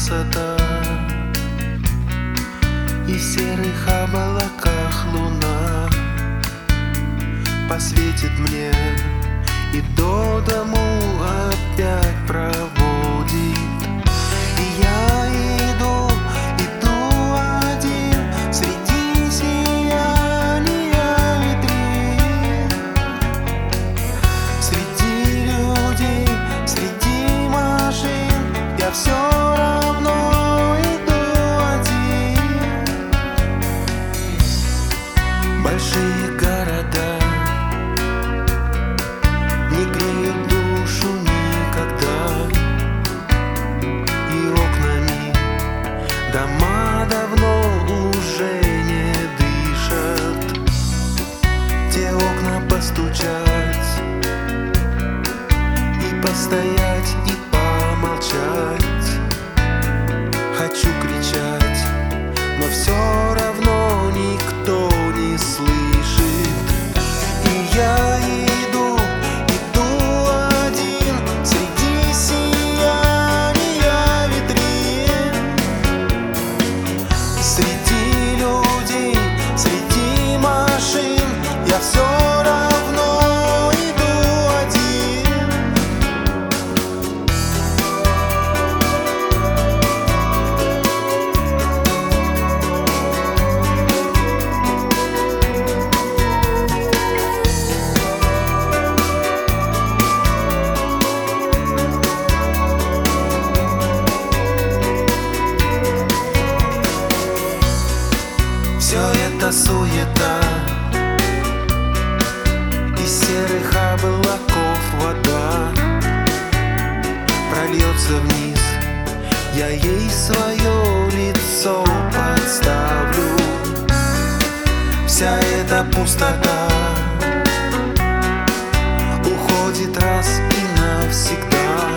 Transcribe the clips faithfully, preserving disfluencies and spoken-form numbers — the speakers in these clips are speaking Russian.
красота, и в серых облаках луна посветит мне, и до дому опять проводит. И я иду, иду один среди сияния витрин, среди людей, среди машин. Я все равно иду один. Большие города не греют душу никогда, и окнами дома давно уже не дышат. Те окна постучать и постоять, и помолчать. Хочу кричать, но все равно никто не слышит. И я иду, иду один среди сияния витрин, среди людей, среди машин. Я все равно иду один. Все это суета, из серых облаков вода прольется вниз, я ей свое лицо подставлю. Вся эта пустота уходит раз и навсегда.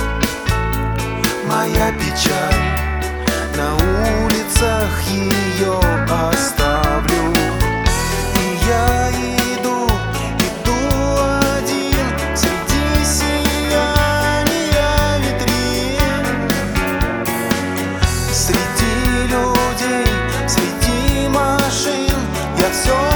Моя печаль, на улицах ее оставлю. И я иду, иду один среди сияния витрин, среди людей, среди машин. Я все